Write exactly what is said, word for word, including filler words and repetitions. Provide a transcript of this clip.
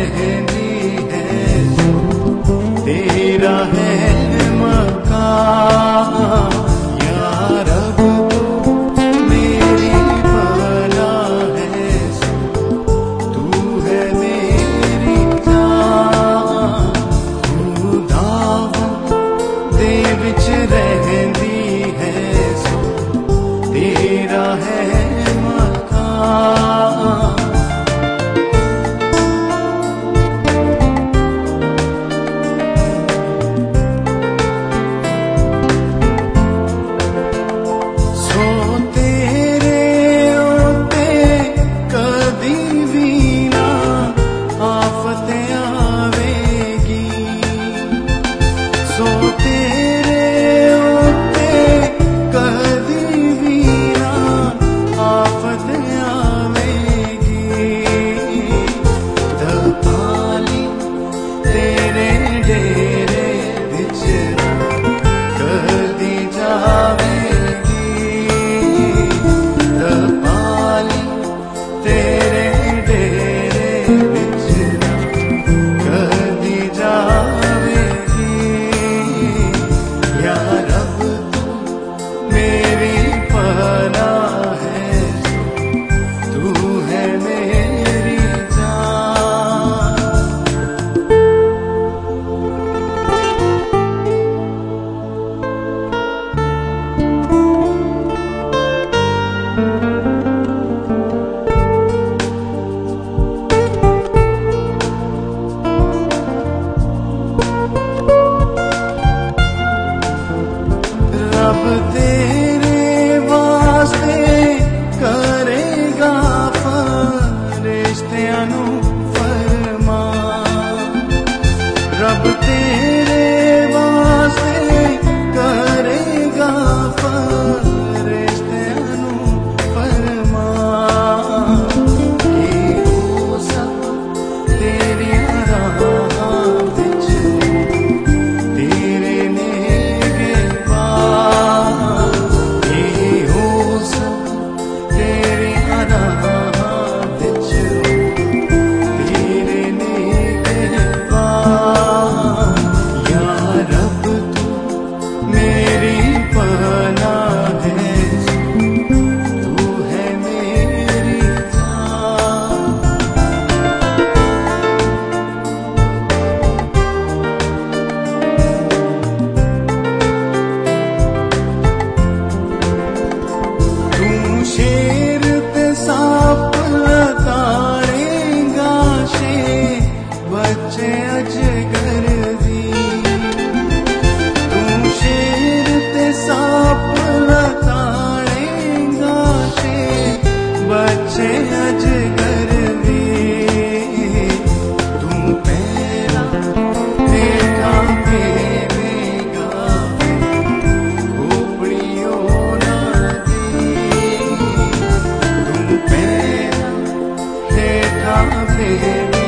रहनी है, तेरा है मकान। या रब तू मेरी पनाह है, तू है मेरी जान। खुदावन दे विच रहंदी है, तेरा है मकान। सो तेरे उत्ते कदी भी ना आफत आवेगी, सो तेरे उत्ते कदी भी ना आफत आवेगी। तपाली तेरे डेरे विच कदी जावेगी, तपाली तेरे डेरे विच कदी जावेगी। या रब तू मेरी पनाह है, तू है मेरी जान। रब तेरे वास्ते करेगा फरिश्तियां नू फरमान। रब तेरे वास्ते करेगा फरिश्तियां नू फरमान। कि हो सब तेरियां राहां विच तेरे निगहबान। कि हो सब तेरियां राहां विच तेरे निगहबान। या रब तू मेरी पनाह है, तू है मेरी जान। तू शेर ते सांप ताड़ेगा, शे बच्चे अजगर दी। तू शेर ते सांप ताड़ेगा, शे बच्चे अजगर दी। तू पैरा हेठा फेरेगा, खोपड़ियों ना दी। तू पैरा हेठा फेरेगा,